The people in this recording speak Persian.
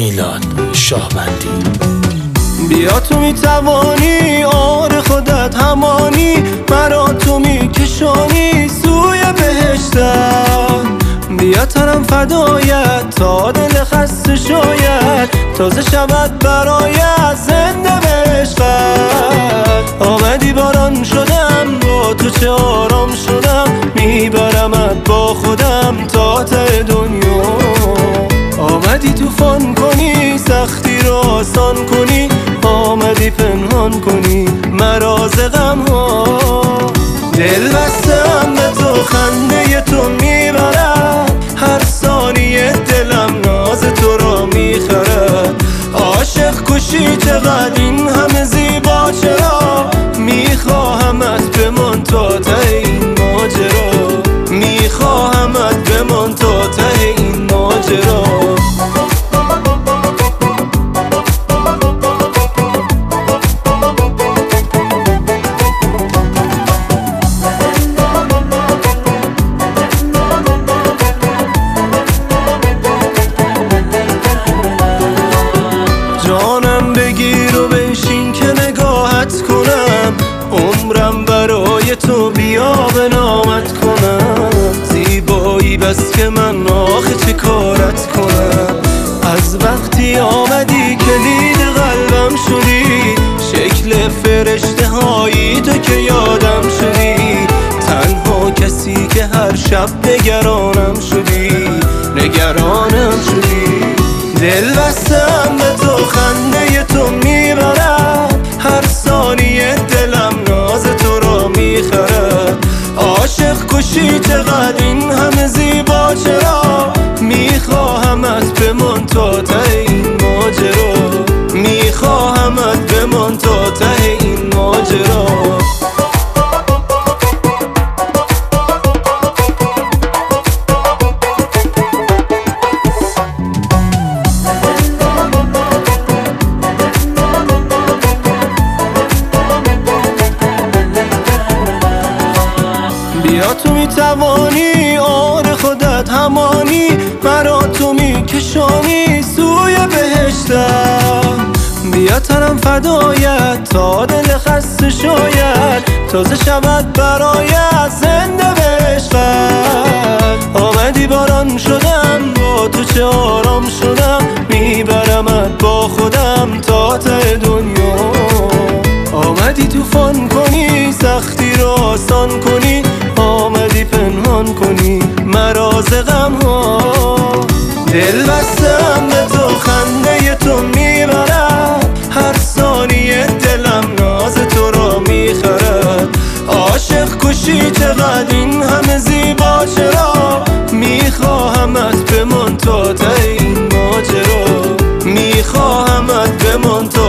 میلاد شاهبندی. بیا تو میتوانی، آره خودت همانی، مرا تو میکشانی سوی بهشتم. بیا تنم فدایت تا دل خسته شاید، تازه شود برایت زنده به عشقت. آمدی باران شدم، با تو چه آرام شدم، میبرمت با خودم تا ته دنیا. آمدی توفان کنی، سختی رو آسان کنی، آمدی پنهان کنی مرا ز غم ها. دل بستم به تو، خنده تو میبرد، هر ثانیه دلم ناز تو را میخرد. عاشق کشی چقدر این همه زیبا، چرا میخواهمت بمان تا ته این ماجرا، میخواهمت بمان تا ته این ماجرا. جانم بگیر و بشین که نگاهت کنم، عمرم برای تو بیا به نامت کنم. زیبایی بس که من آخه چه کارت کنم، از وقتی آمدی کلید قلبم شدی، شکل فرشته هایی تو که یادم شدی. تنها کسی که هر شب نگرانم شدی، نگرانم شدی. دل بستم به تو، خنده تو میبرد، هر ثانیه دلم ناز تو را میخرد. عاشق کشی چقدر این همه زیبا، چرا میخواهمت بمان تا ته این ماجرا، میخواهمت بمان تا ته این ماجرا. بیا تو میتوانی، آره خودت همانی، مرا تو میکشانی سوی بهشتم. بیا تنم فدایت تا دل خسته شاید، تازه شود برایت زنده به عشقت. آمدی باران شدم، با تو چه آرام شدم، میبرمت با خودم تا ته دنیا. آمدی توفان کنی، سختی رو آسان کنی، آمدی پنهان کنی مرا ز غم ها. دل بستم به تو، خنده تو میبرد، هر ثانیه دلم ناز تو را میخرد. عاشق کشی چقدر این همه زیبا، چرا میخواهمت بمان تا ته این ماجرا، میخواهمت بمان تا